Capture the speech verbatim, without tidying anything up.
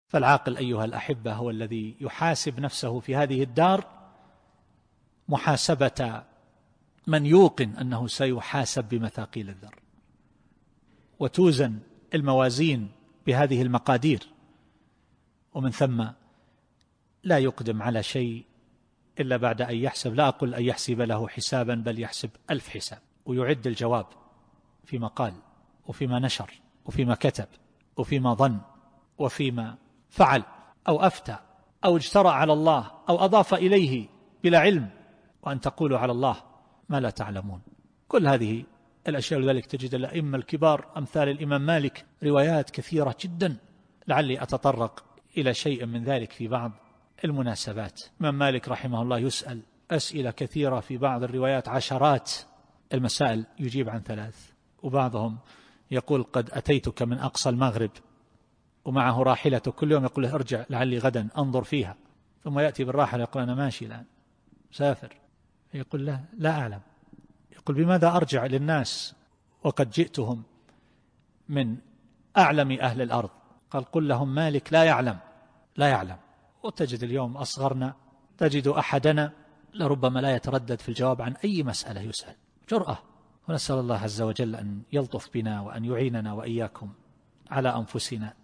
فالعاقل أيها الأحبة هو الذي يحاسب نفسه في هذه الدار محاسبة من يوقن أنه سيحاسب بمثاقيل الذر، وتوزن الموازين بهذه المقادير، ومن ثم لا يقدم على شيء إلا بعد أن يحسب، لا أقول أن يحسب له حسابا، بل يحسب ألف حساب، ويعد الجواب فيما قال وفيما نشر وفيما كتب وفيما ظن وفيما فعل أو أفتى أو اجترأ على الله أو أضاف إليه بلا علم، وأن تقولوا على الله ما لا تعلمون. كل هذه الأشياء، لذلك تجد الأئمة الكبار أمثال الإمام مالك روايات كثيرة جدا، لعلي أتطرق إلى شيء من ذلك في بعض المناسبات. الإمام مالك رحمه الله يسأل أسئلة كثيرة في بعض الروايات عشرات المسائل يجيب عن ثلاث، وبعضهم يقول قد أتيتك من أقصى المغرب ومعه راحلته، كل يوم يقول له ارجع لعلي غدا أنظر فيها، ثم يأتي بالراحلة يقول أنا ماشي الآن سافر، يقول له لا أعلم، يقول بماذا أرجع للناس وقد جئتهم من أعلم أهل الأرض؟ قال قل لهم مالك لا يعلم لا يعلم. وتجد اليوم أصغرنا، تجد أحدنا لربما لا يتردد في الجواب عن أي مسألة يسأل، جرأة. ونسأل الله عز وجل أن يلطف بنا وأن يعيننا وإياكم على أنفسنا